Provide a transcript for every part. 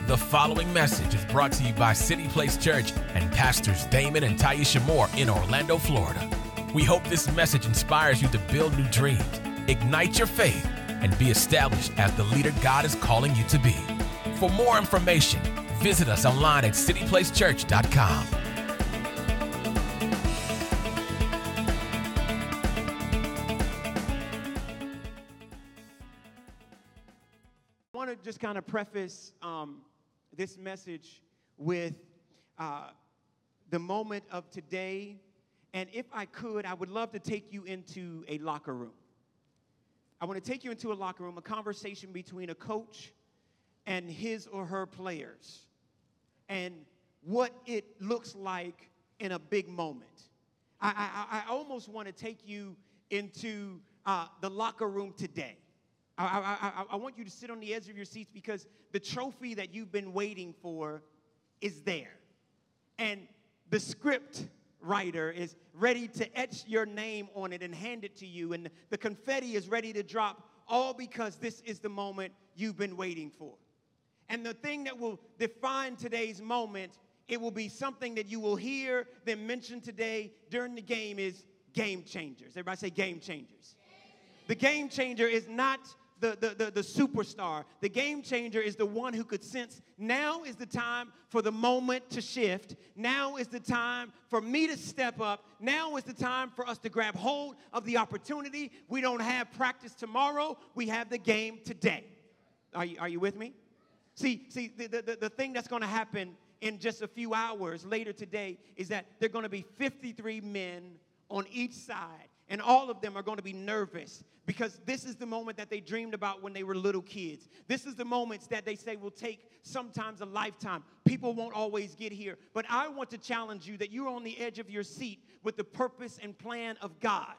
The following message is brought to you by City Place Church and Pastors Damon and Taisha Moore in Orlando, Florida. We hope this message inspires you to build new dreams, ignite your faith, and be established as the leader God is calling you to be. For more information, visit us online at cityplacechurch.com. I want to just kind of preface this message with the moment of today. And if I could, I would love to take you into a locker room. I want to take you into a locker room, a conversation between a coach and his or her players, and what it looks like in a big moment. I almost want to take you into the locker room today. I want you to sit on the edge of your seats because the trophy that you've been waiting for is there. And the script writer is ready to etch your name on it and hand it to you. And the confetti is ready to drop, all because this is the moment you've been waiting for. And the thing that will define today's moment, it will be something that you will hear them mention today during the game is game changers. Everybody say game changers. The game changer is not the superstar. The game changer is the one who could sense now is the time for the moment to shift. Now is the time for me to step up. Now is the time for us to grab hold of the opportunity. We don't have practice tomorrow. We have the game today. Are you with me? See, the thing that's going to happen in just a few hours later today is that there are going to be 53 men on each side, and all of them are going to be nervous because this is the moment that they dreamed about when they were little kids. This is the moments that they say will take sometimes a lifetime. People won't always get here. But I want to challenge you that you're on the edge of your seat with the purpose and plan of God.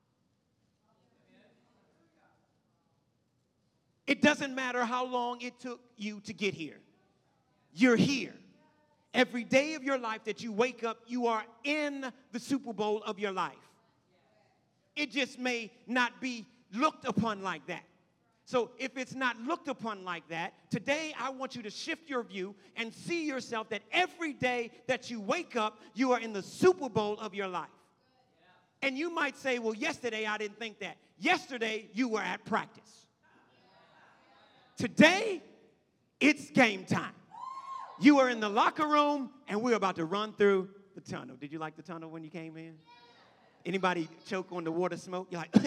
It doesn't matter how long it took you to get here. You're here. Every day of your life that you wake up, you are in the Super Bowl of your life. It just may not be looked upon like that. So if it's not looked upon like that, today I want you to shift your view and see yourself that every day that you wake up, you are in the Super Bowl of your life. And you might say, well, yesterday I didn't think that. Yesterday you were at practice. Today, it's game time. You are in the locker room, and we're about to run through the tunnel. Did you like the tunnel when you came in? Anybody choke on the water smoke? You're like,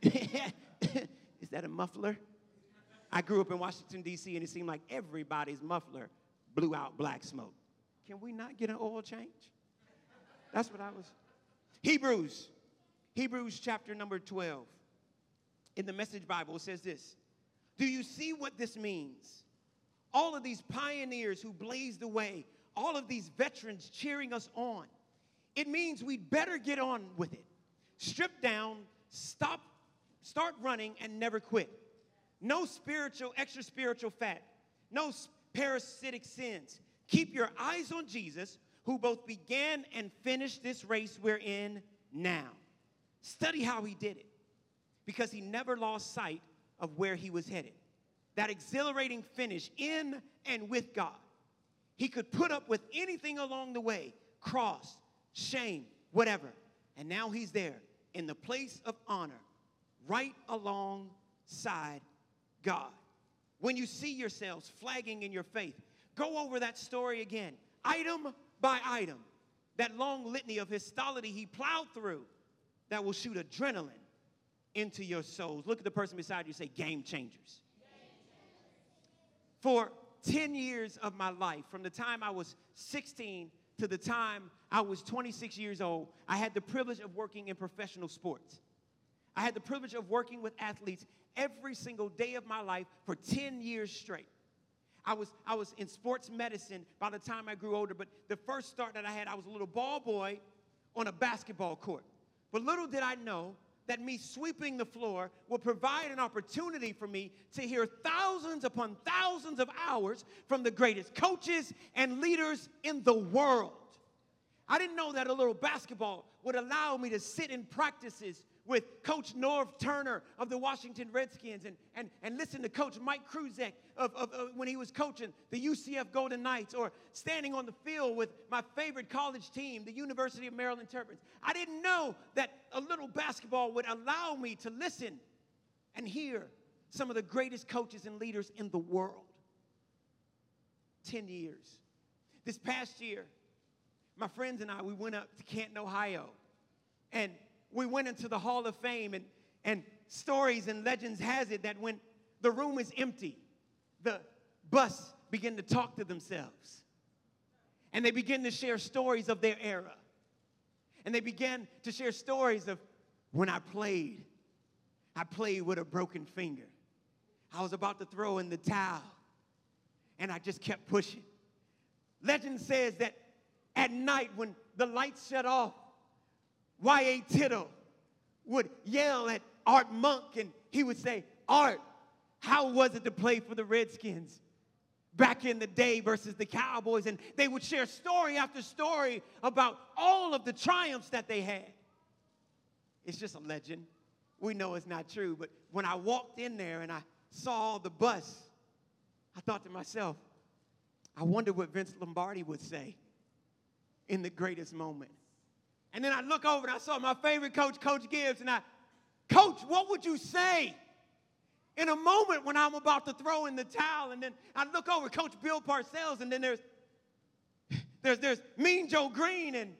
is that a muffler? I grew up in Washington, D.C., and it seemed like everybody's muffler blew out black smoke. Can we not get an oil change? That's what I was. Hebrews chapter number 12. In the Message Bible, it says this. Do you see what this means? All of these pioneers who blazed the way, all of these veterans cheering us on. It means we'd better get on with it. Strip down, start running, and never quit. No extra spiritual fat. No parasitic sins. Keep your eyes on Jesus, who both began and finished this race we're in now. Study how he did it, because he never lost sight of where he was headed. That exhilarating finish in and with God. He could put up with anything along the way, cross, shame, whatever. And now he's there in the place of honor, right alongside God. When you see yourselves flagging in your faith, go over that story again, item by item. That long litany of histology he plowed through that will shoot adrenaline into your souls. Look at the person beside you and say, game changers. For 10 years of my life, from the time I was 16 to the time I was 26 years old, I had the privilege of working in professional sports. I had the privilege of working with athletes every single day of my life for 10 years straight. I was in sports medicine by the time I grew older, but the first start that I had, I was a little ball boy on a basketball court. But little did I know that me sweeping the floor will provide an opportunity for me to hear thousands upon thousands of hours from the greatest coaches and leaders in the world. I didn't know that a little basketball would allow me to sit in practices with Coach Norv Turner of the Washington Redskins and listen to Coach Mike Kruzek of when he was coaching the UCF Golden Knights, or standing on the field with my favorite college team, the University of Maryland Terrapins. I didn't know that a little basketball would allow me to listen and hear some of the greatest coaches and leaders in the world. 10 years. This past year, my friends and I, we went up to Canton, Ohio, and we went into the Hall of Fame, and stories and legends has it that when the room is empty, the bus begin to talk to themselves. And they begin to share stories of their era. And they began to share stories of when I played with a broken finger. I was about to throw in the towel, and I just kept pushing. Legend says that at night when the lights shut off, Y.A. Tittle would yell at Art Monk, and he would say, "Art, how was it to play for the Redskins back in the day versus the Cowboys?" And they would share story after story about all of the triumphs that they had. It's just a legend. We know it's not true, but when I walked in there and I saw the bus, I thought to myself, I wonder what Vince Lombardi would say in the greatest moment. And then I look over and I saw my favorite coach, Coach Gibbs, and Coach, what would you say in a moment when I'm about to throw in the towel? And then I look over Coach Bill Parcells, and then there's Mean Joe Green, and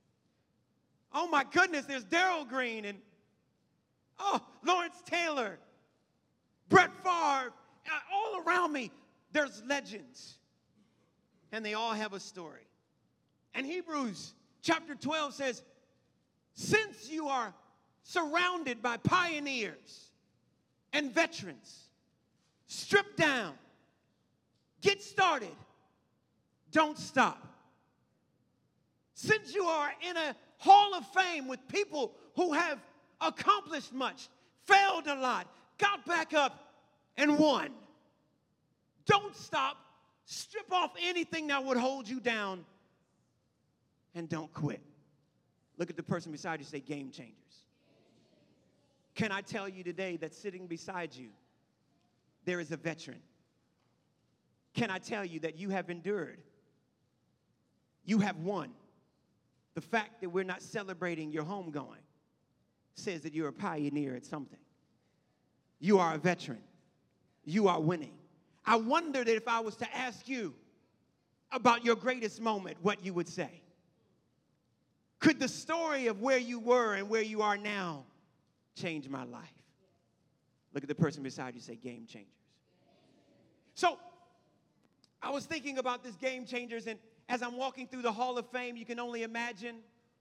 oh my goodness, there's Darryl Green, and Lawrence Taylor, Brett Favre. All around me, there's legends, and they all have a story. And Hebrews Chapter 12 says, since you are surrounded by pioneers and veterans, strip down, get started, don't stop. Since you are in a hall of fame with people who have accomplished much, failed a lot, got back up, and won, don't stop, strip off anything that would hold you down, and don't quit. Look at the person beside you, say, game changers. Can I tell you today that sitting beside you, there is a veteran? Can I tell you that you have endured? You have won. The fact that we're not celebrating your homegoing says that you're a pioneer at something. You are a veteran. You are winning. I wondered if I was to ask you about your greatest moment, what you would say. Could the story of where you were and where you are now change my life? Look at the person beside you, say, game changers. So I was thinking about this game changers, and as I'm walking through the Hall of Fame, you can only imagine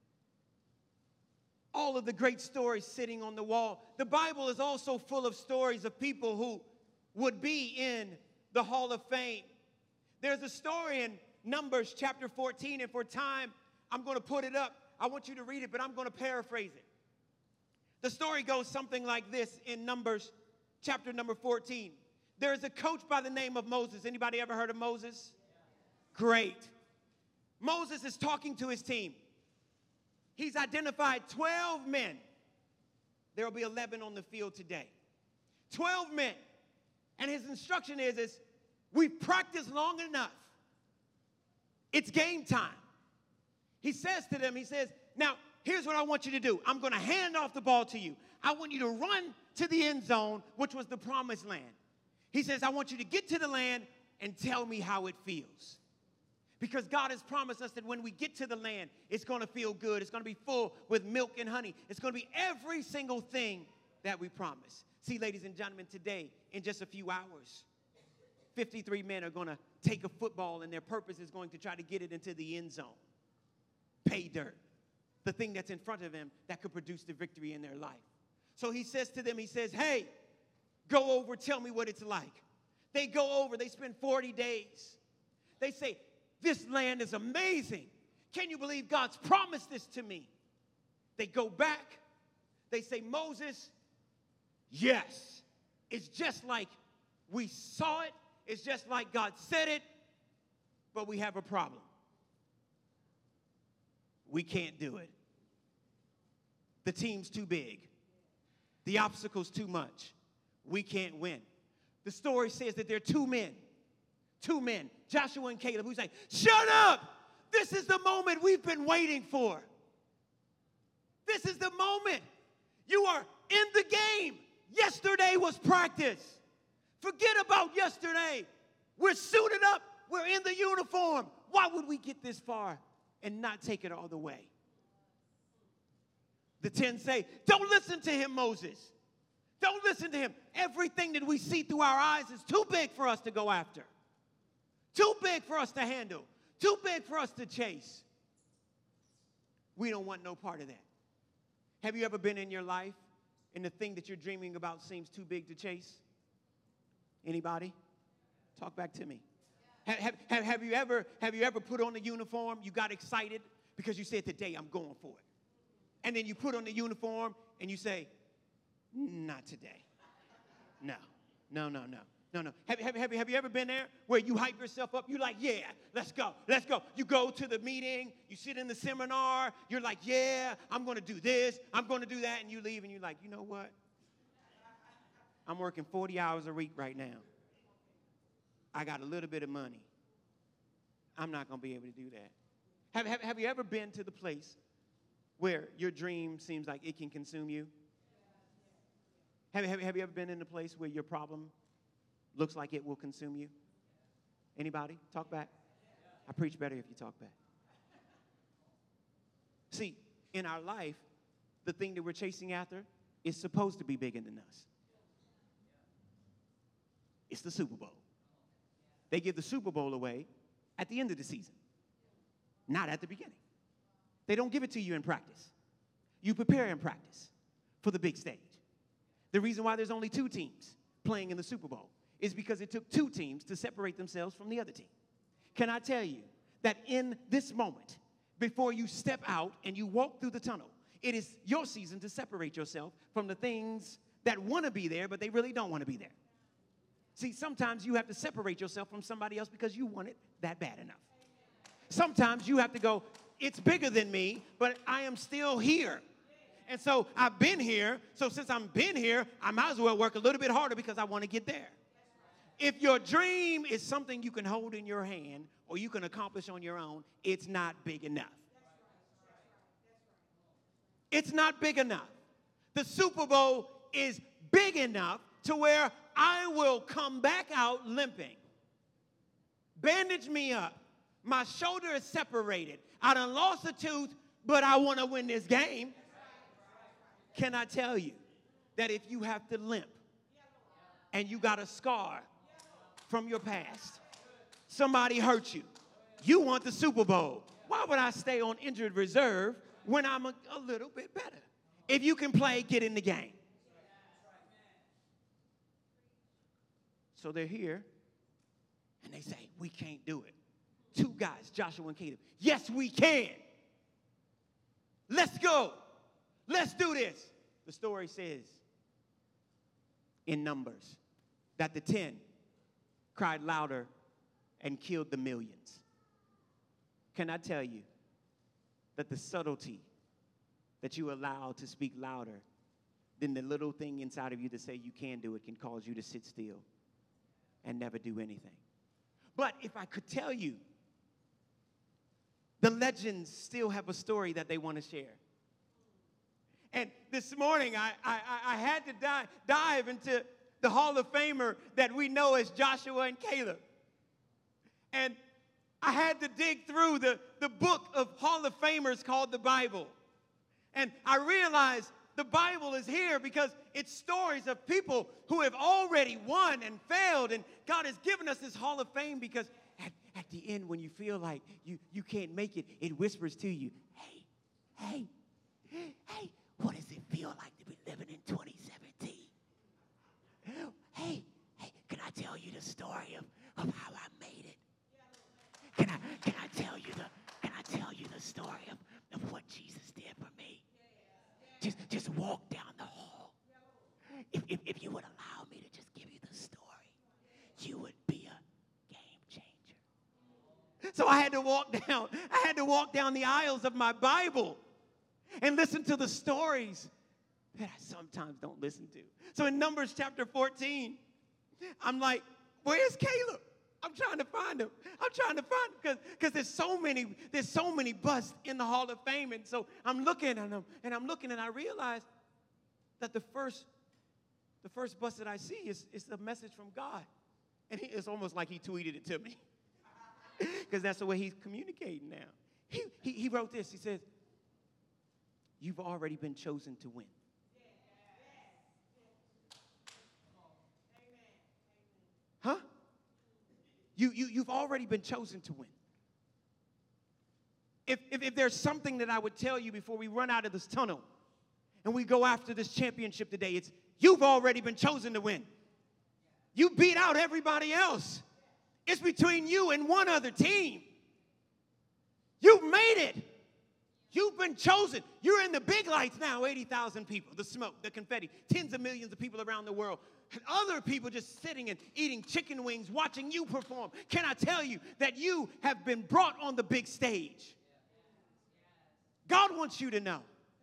all of the great stories sitting on the wall. The Bible is also full of stories of people who would be in the Hall of Fame. There's a story in Numbers chapter 14, and for time, I'm going to put it up. I want you to read it, but I'm going to paraphrase it. The story goes something like this in Numbers chapter number 14. There is a coach by the name of Moses. Anybody ever heard of Moses? Great. Moses is talking to his team. He's identified 12 men. There will be 11 on the field today. 12 men. And his instruction is we've practiced long enough. It's game time. He says to them, he says, now, here's what I want you to do. I'm going to hand off the ball to you. I want you to run to the end zone, which was the promised land. He says, I want you to get to the land and tell me how it feels. Because God has promised us that when we get to the land, it's going to feel good. It's going to be full with milk and honey. It's going to be every single thing that we promise. See, ladies and gentlemen, today, in just a few hours, 53 men are going to take a football, and their purpose is going to try to get it into the end zone. Pay dirt, the thing that's in front of them that could produce the victory in their life. So he says to them, he says, hey, go over, tell me what it's like. They go over, they spend 40 days. They say, this land is amazing. Can you believe God's promised this to me? They go back, they say, Moses, yes, it's just like we saw it. It's just like God said it, but we have a problem. We can't do it. The team's too big. The obstacle's too much. We can't win. The story says that there are two men, Joshua and Caleb, who say, shut up! This is the moment we've been waiting for. This is the moment. You are in the game. Yesterday was practice. Forget about yesterday. We're suited up. We're in the uniform. Why would we get this far and not take it all the way? The 10 say, don't listen to him, Moses. Don't listen to him. Everything that we see through our eyes is too big for us to go after. Too big for us to handle. Too big for us to chase. We don't want no part of that. Have you ever been in your life and the thing that you're dreaming about seems too big to chase? Anybody? Talk back to me. Have you ever put on the uniform, you got excited because you said, today I'm going for it. And then you put on the uniform and you say, not today. No. Have you ever been there where you hype yourself up? You're like, yeah, let's go. You go to the meeting, you sit in the seminar, you're like, yeah, I'm going to do this, I'm going to do that, and you leave and you're like, you know what? I'm working 40 hours a week right now. I got a little bit of money. I'm not going to be able to do that. Have you ever been to the place where your dream seems like it can consume you? Have you ever been in a place where your problem looks like it will consume you? Anybody? Talk back. I preach better if you talk back. See, in our life, the thing that we're chasing after is supposed to be bigger than us. It's the Super Bowl. They give the Super Bowl away at the end of the season, not at the beginning. They don't give it to you in practice. You prepare in practice for the big stage. The reason why there's only 2 teams playing in the Super Bowl is because it took 2 teams to separate themselves from the other team. Can I tell you that in this moment, before you step out and you walk through the tunnel, it is your season to separate yourself from the things that want to be there, but they really don't want to be there. See, sometimes you have to separate yourself from somebody else because you want it that bad enough. Sometimes you have to go, it's bigger than me, but I am still here. And so I've been here, so since I've been here, I might as well work a little bit harder because I want to get there. If your dream is something you can hold in your hand or you can accomplish on your own, it's not big enough. It's not big enough. The Super Bowl is big enough to where I will come back out limping. Bandage me up. My shoulder is separated. I done lost a tooth, but I want to win this game. Can I tell you that if you have to limp and you got a scar from your past, somebody hurt you, you want the Super Bowl. Why would I stay on injured reserve when I'm a little bit better? If you can play, get in the game. So they're here, and they say, we can't do it. 2 guys, Joshua and Caleb. Yes, we can. Let's go. Let's do this. The story says in Numbers that the 10 cried louder and killed the millions. Can I tell you that the subtlety that you allow to speak louder than the little thing inside of you to say you can do it can cause you to sit still and never do anything? But if I could tell you, the legends still have a story that they want to share. And this morning, I had to dive into the Hall of Famer that we know as Joshua and Caleb. And I had to dig through the book of Hall of Famers called the Bible. And I realized the Bible is here because it's stories of people who have already won and failed. And God has given us this Hall of Fame because at the end, when you feel like you can't make it, it whispers to you, hey, what does it feel like to be living in 2017? Hey, can I tell you the story of how I made it? Can I tell you the story of what Jesus did for me? Just walk down the hall. If you would allow me to just give you the story, you would be a game changer. So I had to walk down the aisles of my Bible and listen to the stories that I sometimes don't listen to. So in Numbers chapter 14, I'm like, where's Caleb? I'm trying to find him. Because there's so many busts in the Hall of Fame. And so I'm looking at them, and I realize that the first bust that I see is a message from God. And it's almost like he tweeted it to me. Because that's the way he's communicating now. He wrote this. He says, you've already been chosen to win. Huh? You've already been chosen to win. If there's something that I would tell you before we run out of this tunnel and we go after this championship today, it's you've already been chosen to win. You beat out everybody else. It's between you and one other team. You've made it. You've been chosen. You're in the big lights now, 80,000 people, the smoke, the confetti, tens of millions of people around the world. And other people just sitting and eating chicken wings, watching you perform. Can I tell you that you have been brought on the big stage? God wants you to know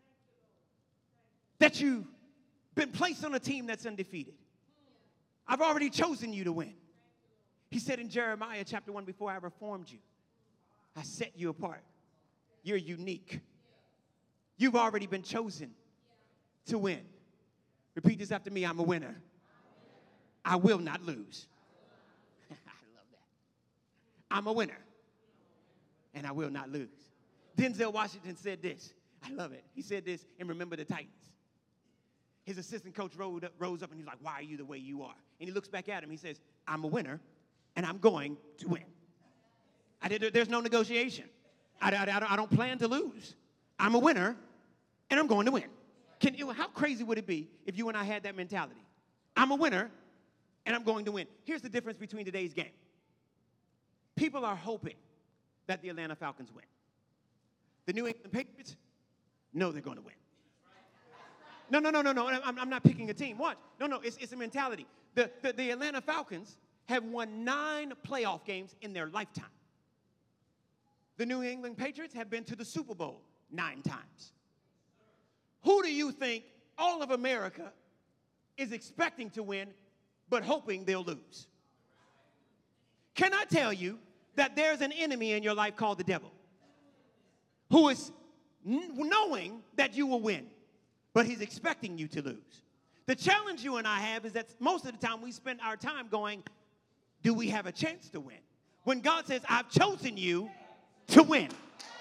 that you've been placed on a team that's undefeated. I've already chosen you to win. He said in Jeremiah chapter 1, before I ever formed you, I set you apart. You're unique. You've already been chosen to win. Repeat this after me. I'm a winner. I will not lose. I love that. I'm a winner, and I will not lose. Denzel Washington said this. I love it. He said this in Remember the Titans. His assistant coach rose up, and he's like, why are you the way you are? And he looks back at him. He says, I'm a winner, and I'm going to win. There's no negotiation. I don't plan to lose. I'm a winner, and I'm going to win. How crazy would it be if you and I had that mentality? I'm a winner, and I'm going to win. Here's the difference between today's game. People are hoping that the Atlanta Falcons win. The New England Patriots know they're going to win. No. I'm not picking a team. Watch. No. It's a mentality. The Atlanta Falcons have won 9 playoff games in their lifetime. The New England Patriots have been to the Super Bowl 9 times. Who do you think all of America is expecting to win but hoping they'll lose? Can I tell you that there's an enemy in your life called the devil who is knowing that you will win, but he's expecting you to lose? The challenge you and I have is that most of the time we spend our time going, do we have a chance to win? When God says, I've chosen you to win.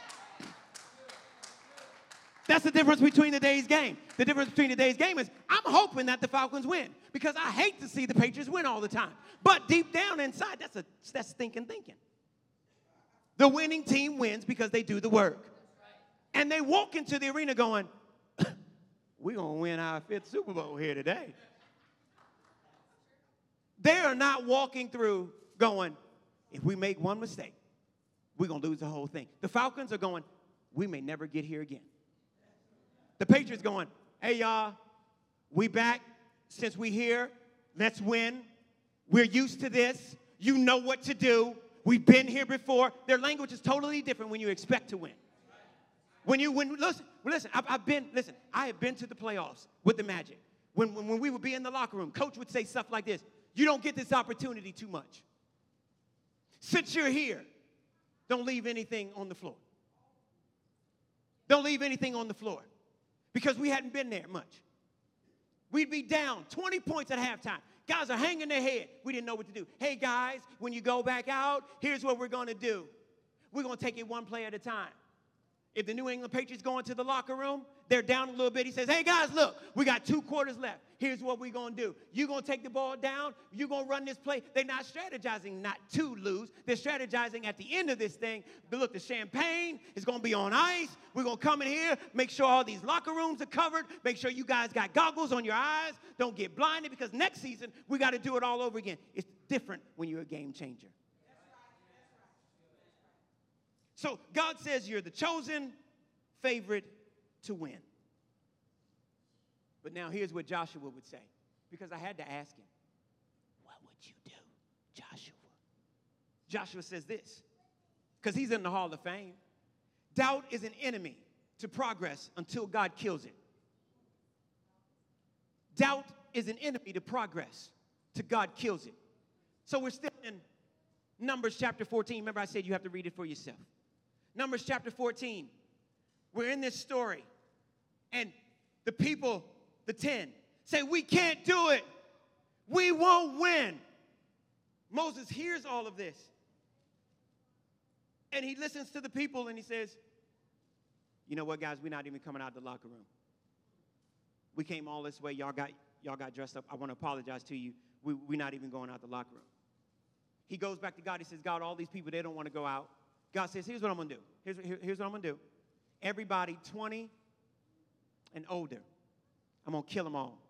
That's the difference between today's game. The difference between today's game is I'm hoping that the Falcons win because I hate to see the Patriots win all the time. But deep down inside, that's thinking. The winning team wins because they do the work. And they walk into the arena going, we're going to win our 5th Super Bowl here today. They are not walking through going, if we make one mistake, we're going to lose the whole thing. The Falcons are going, we may never get here again. The Patriots going, hey, y'all, we back. Since we here, let's win. We're used to this. You know what to do. We've been here before. Their language is totally different when you expect to win. Listen, I have been to the playoffs with the Magic. When we would be in the locker room, Coach would say stuff like this. You don't get this opportunity too much. Since you're here, don't leave anything on the floor. Don't leave anything on the floor. Because we hadn't been there much. We'd be down 20 points at halftime. Guys are hanging their head. We didn't know what to do. Hey, guys, when you go back out, here's what we're going to do. We're going to take it one play at a time. If the New England Patriots go into the locker room, they're down a little bit. He says, hey, guys, look, we got 2 quarters left. Here's what we're going to do. You're going to take the ball down. You're going to run this play. They're not strategizing not to lose. They're strategizing at the end of this thing. But look, the champagne is going to be on ice. We're going to come in here, make sure all these locker rooms are covered. Make sure you guys got goggles on your eyes. Don't get blinded because next season we got to do it all over again. It's different when you're a game changer. So God says you're the chosen favorite to win. But now here's what Joshua would say, because I had to ask him, what would you do, Joshua? Joshua says this, because he's in the Hall of Fame. Doubt is an enemy to progress until God kills it. doubt is an enemy to progress, to God kills it. So we're still in Numbers chapter 14. Remember I said you have to read it for yourself. Numbers chapter 14. We're in this story. And the people, the 10, say, we can't do it. We won't win. Moses hears all of this. And he listens to the people and he says, you know what, guys? We're not even coming out of the locker room. We came all this way. Y'all got dressed up. I want to apologize to you. We're not even going out the locker room. He goes back to God. He says, God, all these people, they don't want to go out. God says, here's what I'm going to do. Here's what I'm going to do. Everybody 20 and older, I'm going to kill them all.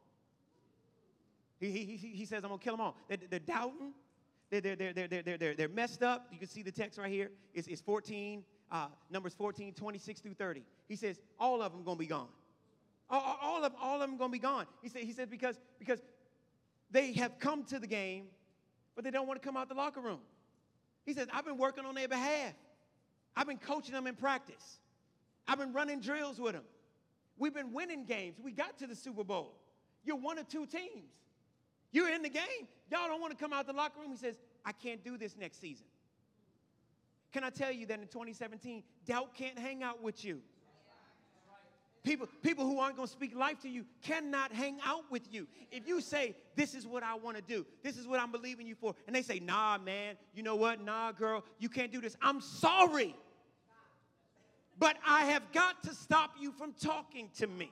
He says, I'm going to kill them all. They're doubting. They're messed up. You can see the text right here. It's 14, Numbers 14, 26 through 30. He says, all of them going to be gone. All of them going to be gone. He said because they have come to the game, but they don't want to come out the locker room. He says, I've been working on their behalf. I've been coaching them in practice. I've been running drills with them. We've been winning games. We got to the Super Bowl. You're one of two teams. You're in the game. Y'all don't want to come out the locker room. He says, I can't do this next season. Can I tell you that in 2017, doubt can't hang out with you? People who aren't going to speak life to you cannot hang out with you. If you say, this is what I want to do, this is what I'm believing you for, and they say, nah, man, you know what? Nah, girl, you can't do this. I'm sorry. But I have got to stop you from talking to me.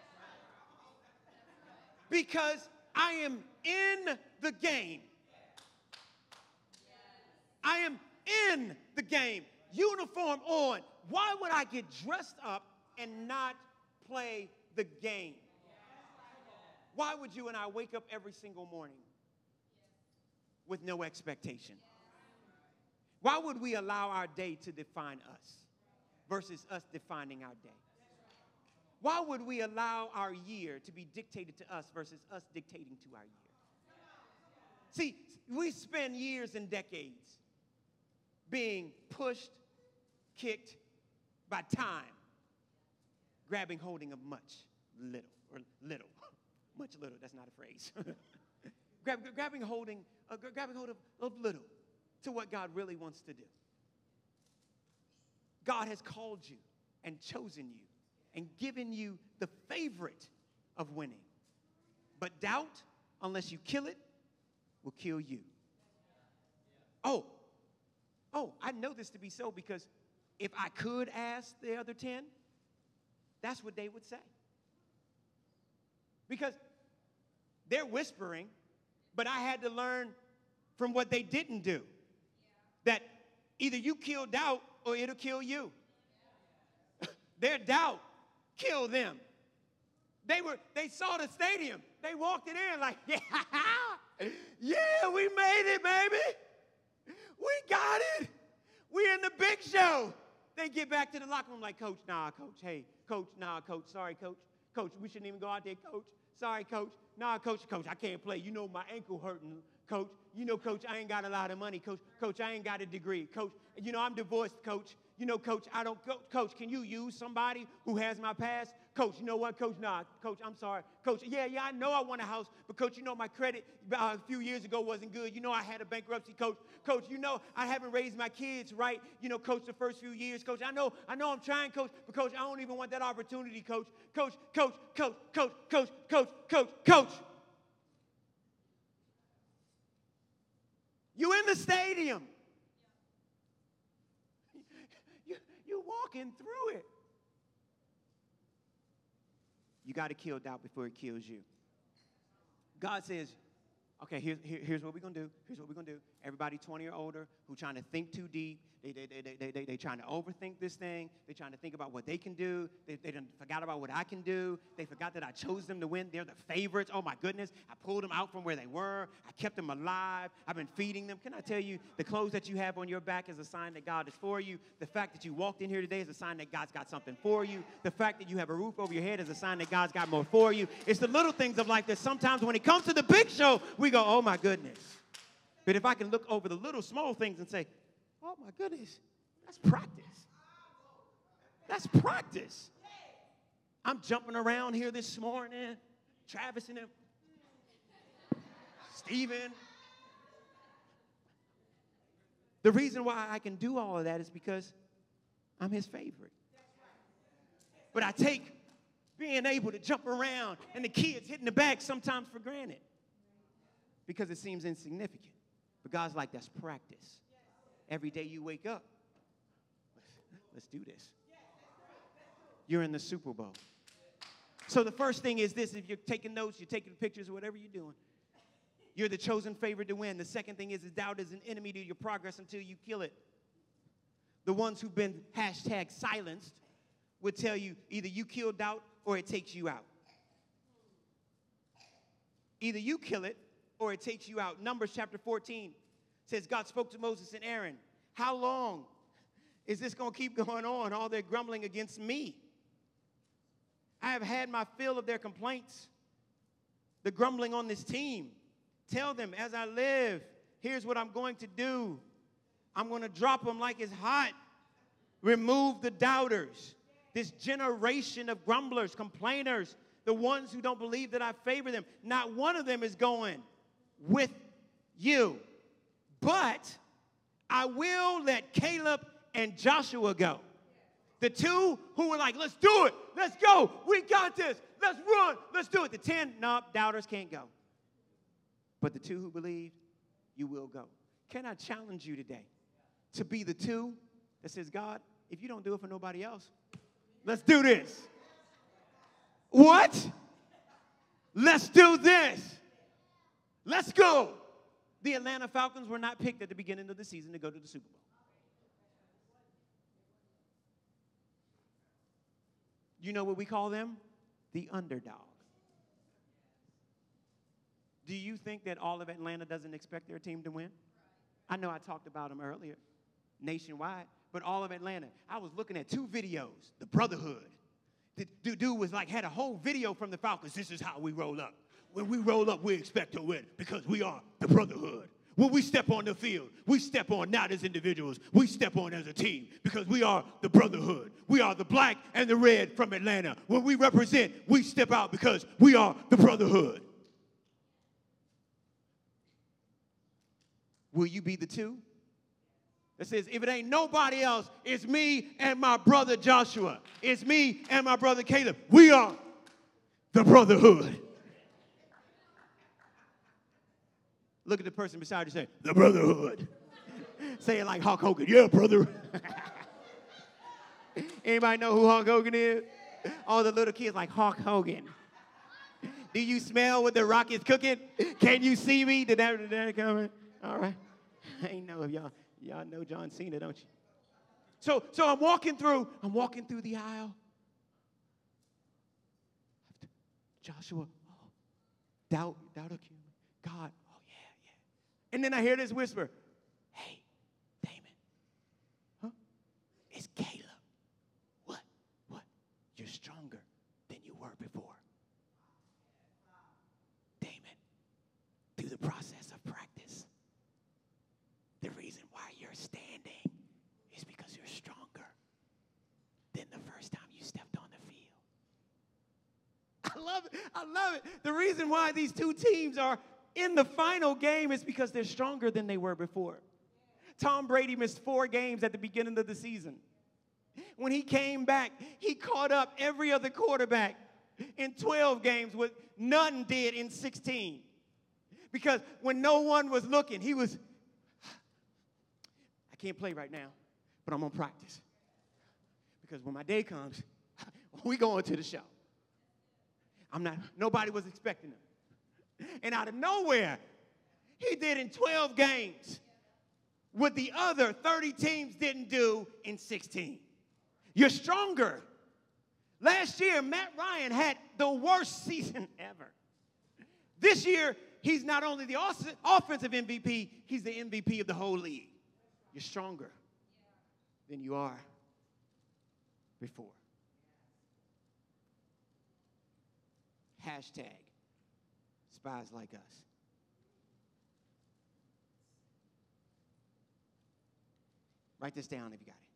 Because I am in the game. I am in the game. Uniform on. Why would I get dressed up and not play the game? Why would you and I wake up every single morning with no expectation? Why would we allow our day to define us versus us defining our day? Why would we allow our year to be dictated to us versus us dictating to our year? See, we spend years and decades being pushed, kicked by time, grabbing holding of much little, that's not a phrase. grabbing hold of little to what God really wants to do. God has called you and chosen you and given you the favorite of winning. But doubt, unless you kill it, will kill you. Oh, I know this to be so because if I could ask the other 10, that's what they would say. Because they're whispering, but I had to learn from what they didn't do. That either you kill doubt or it'll kill you. Their doubt killed them. They saw the stadium. They walked it in like, yeah, we made it, baby. We got it. We in the big show. They get back to the locker room like, Coach, nah, Coach. Hey, Coach, nah, Coach. Sorry, Coach. Coach, we shouldn't even go out there, Coach. Sorry, Coach. Nah, Coach, I can't play. You know my ankle hurting, Coach. You know, Coach, I ain't got a lot of money, Coach. Coach, I ain't got a degree. Coach, you know, I'm divorced, Coach. You know, Coach, I don't go. Coach, can you use somebody who has my past? Coach, you know what, Coach? Nah, Coach, I'm sorry. Coach, yeah, I know I want a house, but Coach, you know my credit a few years ago wasn't good. You know I had a bankruptcy, Coach. Coach, you know I haven't raised my kids right. You know, Coach, the first few years, Coach. I know I'm trying, Coach, but Coach, I don't even want that opportunity, Coach. Coach. You in the stadium. You're walking through it. You got to kill doubt before it kills you. God says, okay, here's what we're going to do. Here's what we're going to do. Everybody 20 or older who trying to think too deep, they trying to overthink this thing. They trying to think about what they can do. They done forgot about what I can do. They forgot that I chose them to win. They're the favorites. Oh, my goodness. I pulled them out from where they were. I kept them alive. I've been feeding them. Can I tell you, the clothes that you have on your back is a sign that God is for you. The fact that you walked in here today is a sign that God's got something for you. The fact that you have a roof over your head is a sign that God's got more for you. It's the little things of life that sometimes when it comes to the big show, we go, oh, my goodness. But if I can look over the little small things and say, oh, my goodness, that's practice. That's practice. I'm jumping around here this morning. Travis and them, Stephen. The reason why I can do all of that is because I'm his favorite. But I take being able to jump around and the kids hitting the back sometimes for granted because it seems insignificant. But God's like, that's practice. Every day you wake up, let's do this. You're in the Super Bowl. So the first thing is this: if you're taking notes, you're taking pictures, or whatever you're doing, you're the chosen favorite to win. The second thing is doubt is an enemy to your progress until you kill it. The ones who've been #silenced would tell you either you kill doubt or it takes you out. Either you kill it or it takes you out. Numbers chapter 14 says God spoke to Moses and Aaron. How long is this going to keep going on? All their grumbling against me. I have had my fill of their complaints. The grumbling on this team. Tell them, as I live, here's what I'm going to do. I'm going to drop them like it's hot. Remove the doubters. This generation of grumblers, complainers, the ones who don't believe that I favor them. Not one of them is going with you. But I will let Caleb and Joshua go. The two who were like, let's do it. Let's go. We got this. Let's run. Let's do it. The 10, no, doubters can't go. But the two who believed, you will go. Can I challenge you today to be the two that says, God, if you don't do it for nobody else, let's do this. What? Let's do this. Let's go. The Atlanta Falcons were not picked at the beginning of the season to go to the Super Bowl. You know what we call them? The underdog. Do you think that all of Atlanta doesn't expect their team to win? I know I talked about them earlier, nationwide, but all of Atlanta. I was looking at 2 videos, the Brotherhood. The dude was like, had a whole video from the Falcons. This is how we roll up. When we roll up, we expect to win because we are the Brotherhood. When we step on the field, we step on not as individuals. We step on as a team because we are the Brotherhood. We are the black and the red from Atlanta. When we represent, we step out because we are the Brotherhood. Will you be the two that says, if it ain't nobody else, it's me and my brother Joshua. It's me and my brother Caleb. We are the Brotherhood. Look at the person beside you and say, the Brotherhood. Say it like Hulk Hogan. Yeah, brother. Anybody know who Hulk Hogan is? All the little kids like Hulk Hogan. Do you smell what the Rock is cooking? Can you see me? Did that come in? All right. I ain't know if y'all know John Cena, don't you? So I'm walking through the aisle. Joshua, oh, doubt accumulates. God, oh yeah. And then I hear this whisper, hey, Damon, huh? It's Caleb. What? You're stronger than you were before. Damon, through the process of practice, the reason why you're standing is because you're stronger than the first time you stepped on the field. I love it. The reason why these two teams are in the final game is because they're stronger than they were before. Tom Brady missed 4 games at the beginning of the season. When he came back, he caught up every other quarterback in 12 games, what none did in 16. Because when no one was looking, he was, I can't play right now, but I'm going to practice. Because when my day comes, we going to the show. Nobody was expecting him. And out of nowhere, he did in 12 games what the other 30 teams didn't do in 16. You're stronger. Last year, Matt Ryan had the worst season ever. This year, he's not only the offensive MVP, he's the MVP of the whole league. You're stronger than you are before. Hashtag spies like us. Write this down if you got it.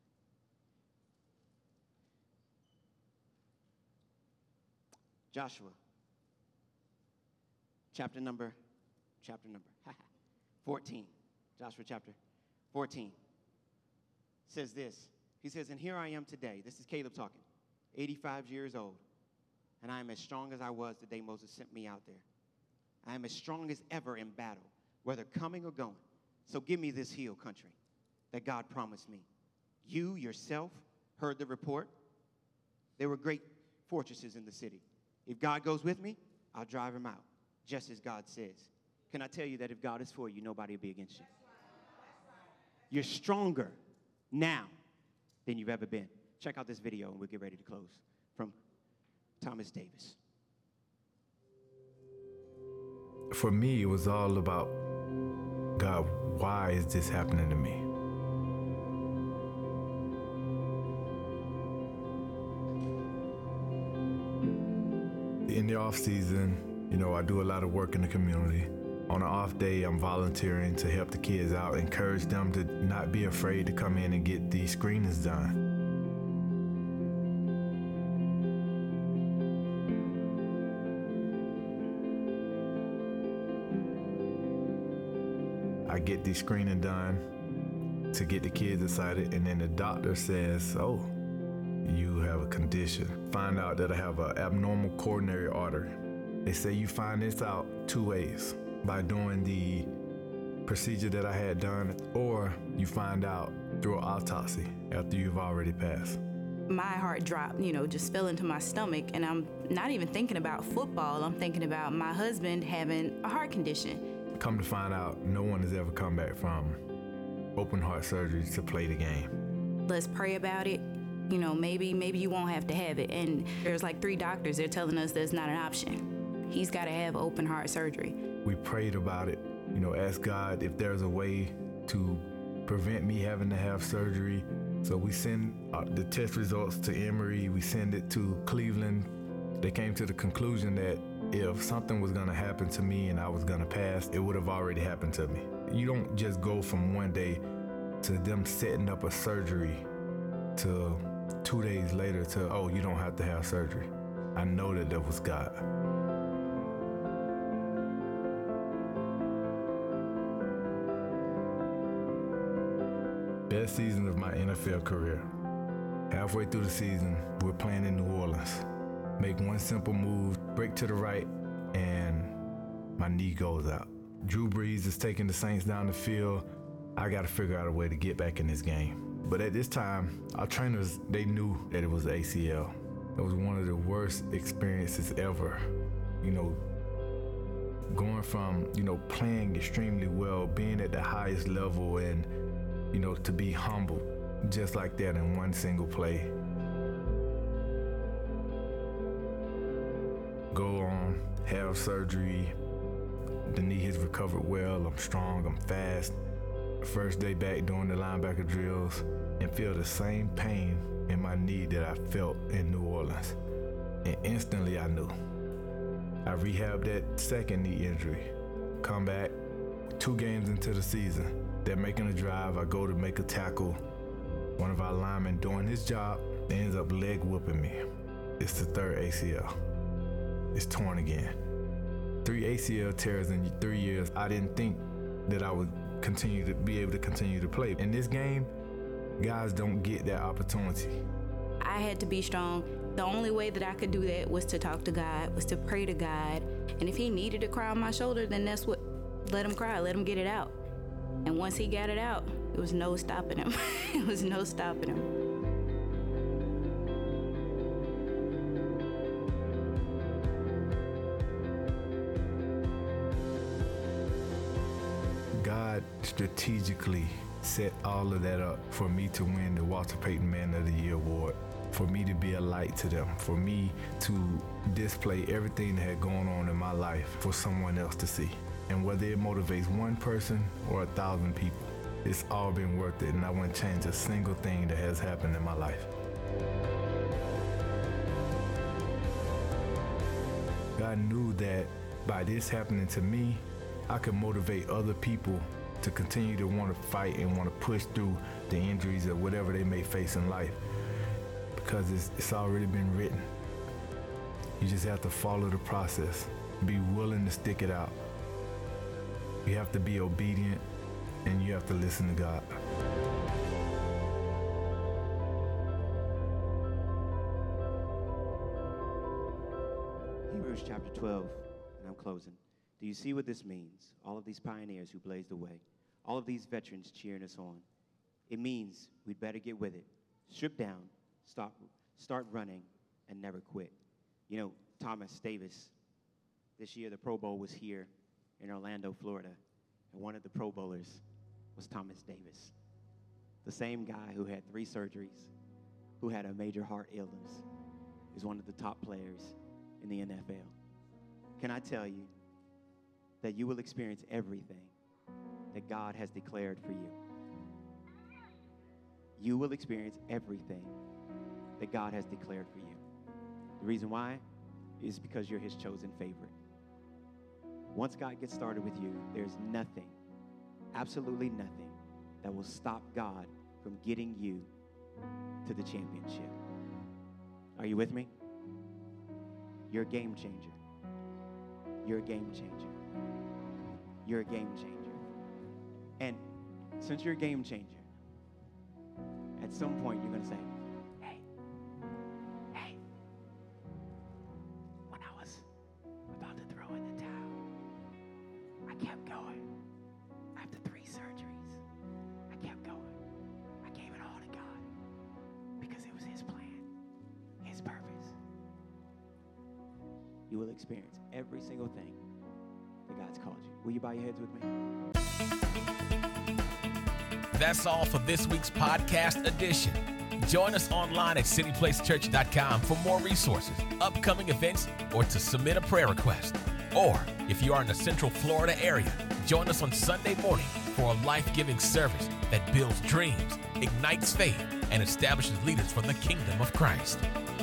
Joshua, chapter number chapter number, 14. Joshua chapter 14 says this. He says, and here I am today. This is Caleb talking, 85 years old. And I am as strong as I was the day Moses sent me out there. I am as strong as ever in battle, whether coming or going. So give me this hill country that God promised me. You yourself heard the report. There were great fortresses in the city. If God goes with me, I'll drive him out, just as God says. Can I tell you that if God is for you, nobody will be against you? You're stronger now than you've ever been. Check out this video, and we'll get ready to close, from Thomas Davis. For me, it was all about, God, why is this happening to me? In the off season, I do a lot of work in the community. On an off day, I'm volunteering to help the kids out, encourage them to not be afraid to come in and get these screenings done. I get the screening done to get the kids excited, and then the doctor says, oh, you have a condition. Find out that I have an abnormal coronary artery. They say you find this out 2 ways, by doing the procedure that I had done, or you find out through an autopsy after you've already passed. My heart dropped, just fell into my stomach, and I'm not even thinking about football. I'm thinking about my husband having a heart condition. Come to find out, no one has ever come back from open heart surgery to play the game. Let's pray about it. Maybe you won't have to have it. And there's like 3 doctors, they're telling us that's not an option. He's got to have open heart surgery. We prayed about it, asked God if there's a way to prevent me having to have surgery. So we send the test results to Emory, we send it to Cleveland. They came to the conclusion that if something was gonna happen to me and I was gonna pass, it would have already happened to me. You don't just go from one day to them setting up a surgery to 2 days later to, oh, you don't have to have surgery. I know that was God. Best season of my NFL career. Halfway through the season, we're playing in New Orleans. Make one simple move, break to the right, and my knee goes out. Drew Brees is taking the Saints down the field. I got to figure out a way to get back in this game. But at this time, our trainers, they knew that it was ACL. It was one of the worst experiences ever. Going from, playing extremely well, being at the highest level, and, to be humbled just like that in one single play. Go on, have surgery. The knee has recovered well. I'm strong, I'm fast. First day back doing the linebacker drills, and feel the same pain in my knee that I felt in New Orleans. And instantly I knew. I rehabbed that second knee injury. Come back, 2 games into the season. They're making a drive, I go to make a tackle. One of our linemen doing his job ends up leg whooping me. It's the 3rd ACL. It's torn again. 3 ACL tears in 3 years. I didn't think that I would be able to continue to play. In this game, guys don't get that opportunity. I had to be strong. The only way that I could do that was to talk to God, was to pray to God. And if he needed to cry on my shoulder, then let him cry, let him get it out. And once he got it out, there was no stopping him. It was no stopping him. God strategically set all of that up for me to win the Walter Payton Man of the Year award, for me to be a light to them, for me to display everything that had gone on in my life for someone else to see. And whether it motivates one person or 1,000 people, it's all been worth it, and I wouldn't change a single thing that has happened in my life. God knew that by this happening to me, I could motivate other people to continue to want to fight and want to push through the injuries or whatever they may face in life, because it's already been written. You just have to follow the process, be willing to stick it out, You have to be obedient, and you have to listen to God. Hebrews chapter 12, and I'm closing. Do you see what this means? All of these pioneers who blazed the way, all of these veterans cheering us on. It means we'd better get with it. Strip down, start running, and never quit. You know, Thomas Davis, this year the Pro Bowl was here in Orlando, Florida, and one of the Pro Bowlers was Thomas Davis, the same guy who had 3 surgeries, who had a major heart illness, is one of the top players in the NFL. Can I tell you that you will experience everything that God has declared for you? You will experience everything that God has declared for you. The reason why is because you're his chosen favorite. Once God gets started with you, there's nothing, absolutely nothing, that will stop God from getting you to the championship. Are you with me? You're a game changer. You're a game changer. You're a game changer. And since you're a game changer, at some point you're going to say, hey, when I was about to throw in the towel, I kept going. After 3 surgeries, I kept going. I gave it all to God because it was his plan, his purpose. You will experience every single thing that God's called you. Will you bow your heads with me? That's all for this week's podcast edition. Join us online at cityplacechurch.com for more resources, upcoming events, or to submit a prayer request. Or, if you are in the Central Florida area, join us on Sunday morning for a life-giving service that builds dreams, ignites faith, and establishes leaders for the kingdom of Christ.